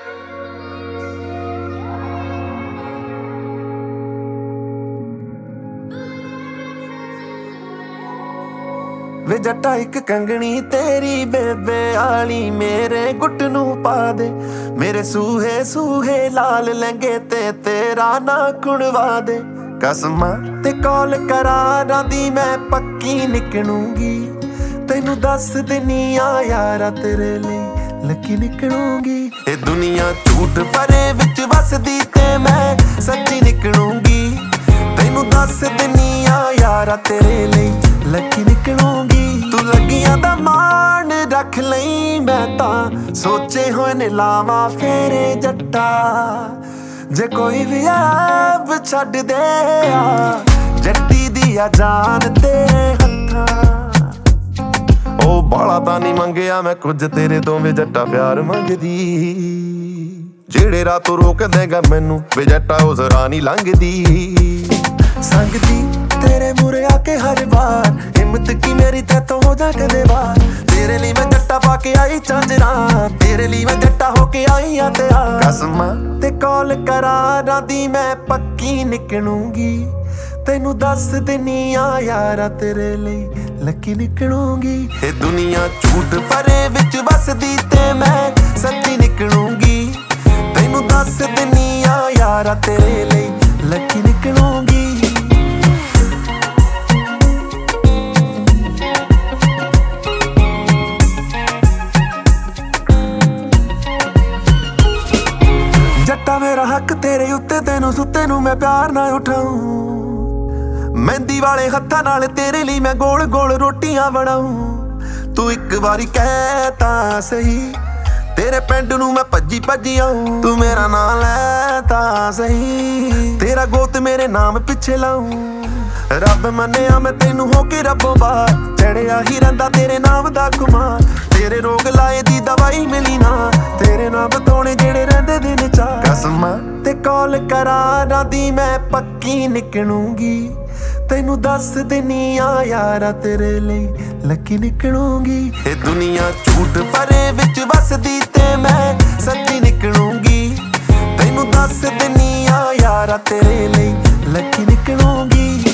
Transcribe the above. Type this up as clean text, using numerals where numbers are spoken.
ਵੇ ਜੱਟਾ ਇੱਕ ਕੰਗਣੀ ਤੇਰੀ ਬੇਬੇ ਆਲੀ ਮੇਰੇ ਗੁੱਟ ਨੂੰ ਪਾ ਦੇ। ਮੇਰੇ ਸੂਹੇ ਸੂਹੇ ਲਾਲ ਲਹਿੰਗੇ ਤੇ ਤੇਰਾ ਨਾ ਕੁਣਵਾ ਦੇ। ਕਸਮਾਂ ਤੇ ਕੌਲ ਕਰਾਰਾਂ ਦੀ ਮੈਂ ਪੱਕੀ ਨਿਕਲੂੰਗੀ। ਤੈਨੂੰ ਦੱਸ ਦਿੰਨੀ ਆ ਯਾਰਾ ਤੇਰੇ ਲਈ ਲੱਕੀ ਨਿਕਲੂੰਗੀ। ਇਹ ਦੁਨੀਆ ਝੂਠ ਭਰੇ ਵਿੱਚ ਵਸਦੀ ਤੇ ਮੈਂ ਸੱਚੀ ਨਿਕਲੂੰਗੀ। ਤੈਨੂੰ ਦੱਸ ਦਿੰਨੀ ਆ ਯਾਰਾ ਤੇਰੇ ਲਈ ਲੱਕੀ ਨਿਕਲੂੰਗੀ। ਤੂੰ ਲੱਗੀਆਂ ਦਾ ਮਾਣ ਰੱਖ ਲਈ ਮੈਂ ਤਾਂ ਸੋਚੇ ਹੋਏ ਨੇ ਲਾਵਾਂ ਫੇਰੇ ਜੱਟਾ। ਜੇ ਕੋਈ ਵੀ ਆਬ ਛੱਡ ਦੇ ਆ ਜੱਟੀ ਦੀ ਆ ਜਾਨ ਤੇਰੇ ਹੱਥਾਂ। ਉਹ ਬਾਲਾ ਤਾਂ ਨਹੀਂ ਮੰਗਿਆ ਮੈਂ ਕੁਝ ਤੇਰੇ ਤੋਂ ਵੇ ਜੱਟਾ ਪਿਆਰ ਮੰਗਦੀ। ਜਿਹੜੇ ਰਾਹ ਤੋਂ ਰੋਕ ਦੇਗਾ ਮੈਨੂੰ ਵੇ ਜੱਟਾ ਉਹ ਜ਼ਰਾ ਨਹੀਂ ਲੰਘਦੀ। ਸੰਗਦੀ ਤੇਰੇ ਮੂਰੇ ਆ ਕੇ ਹਰ ਵਾਰ ਹਿੰਮਤ ਕੀ ਮੇਰੀ ਤੇਤੋਂ ਹੋ ਜਾ ਕਦੇ ਵਾਰ। ਤੇਰੇ ਲਈ ਮੈਂ ਜੱਟਾ ਪਾ ਕੇ ਆਈ ਝਾਂਜਰਾਂ। ਤੇਰੇ ਲਈ ਮੈਂ ਜੱਟਾ ਹੋ ਕੇ ਆਈ ਆ ਤਿਆਰ। ਕਸਮਾਂ ਤੇ ਕੌਲ ਕਰਾਰਾਂ ਦੀ ਮੈਂ ਪੱਕੀ ਨਿਕਲੂੰਗੀ। ਤੈਨੂੰ ਦੱਸ ਦਿੰਨੀ ਆ ਯਾਰਾ ਤੇਰੇ ਲਈ ਲੱਕੀ ਨਿਕਲੂੰਗੀ। ਇਹ ਦੁਨੀਆ ਝੂਠ ਭਰੇ ਵਿੱਚ ਵਸਦੀ ਤੇ ਮੈਂ ਸੱਚੀ ਨਿਕਲੂੰਗੀ। ਤੈਨੂੰ ਦੱਸ ਦਿੰਨੀ ਆ ਯਾਰਾ ਤੇਰੇ ਲਈ ਲੱਕੀ ਨਿਕਲੂੰਗੀ। ਜੱਟਾ ਮੇਰਾ ਹੱਕ ਤੇਰੇ ਉੱਤੇ ਤੈਨੂੰ ਸੁੱਤੇ ਨੂੰ ਮੈਂ ਪਿਆਰ ਨਾ ਉਠਾਊਂ। ਮਹਿੰਦੀ ਵਾਲੇ ਹੱਥਾਂ ਨਾਲ ਤੇਰੇ ਲਈ ਮੈਂ ਗੋਲ ਗੋਲ ਰੋਟੀਆਂ ਬਣਾਊਂ। ਤੂੰ ਇੱਕ ਵਾਰੀ ਕਹਿ ਤਾਂ ਸਹੀ ਤੇਰੇ ਪਿੰਡ ਨੂੰ ਮੈਂ ਭੱਜੀ ਭੱਜੀ ਆਊਂ। ਤੂੰ ਮੇਰਾ ਨਾਂ ਲੈ ਤਾਂ ਸਹੀ ਤੇਰਾ ਗੋਤ ਮੇਰੇ ਨਾਮ ਪਿੱਛੇ ਲਾਊਂ। ਰੱਬ ਮੰਨਿਆ ਮੈਂ ਤੈਨੂੰ ਹੋ ਕੇ ਰੱਬੋਂ ਬਾਹਰ ਚੜਿਆ ਹੀ ਰਹਿੰਦਾ ਤੇਰੇ ਨਾਮ ਦਾ ਖੁਮਾਰ। ਤੇਰੇ ਰੋਗ ਲਾਏ ਦੀ ਦਵਾਈ ਮਿਲੀ ਨਾ ਤੇਰੇ ਨਾਮ ਬਤਾਉਣੇ ਜਿਹੜੇ ਰਹਿੰਦੇ ਦਿਨ ਚਾਰ। ਕਸਮਾਂ ਤੇ ਕੌਲ ਕਰਾਰਾਂ ਦੀ ਮੈਂ ਪੱਕੀ ਨਿਕਲੂੰਗੀ। ਤੈਨੂੰ ਦੱਸ ਦਿੰਨੀ ਆ ਯਾਰਾ ਤੇਰੇ ਲਈ ਲੱਕੀ ਨਿਕਲੂੰਗੀ। ਇਹ ਦੁਨੀਆ ਝੂਠ ਭਰੇ ਵਿੱਚ ਵਸਦੀ ਤੇ ਮੈਂ ਸੱਚੀ ਨਿਕਲੂੰਗੀ। ਤੈਨੂੰ ਦੱਸ ਦਿੰਨੀ ਆ ਯਾਰਾ ਤੇਰੇ ਲਈ ਲੱਕੀ ਨਿਕਲੂੰਗੀ।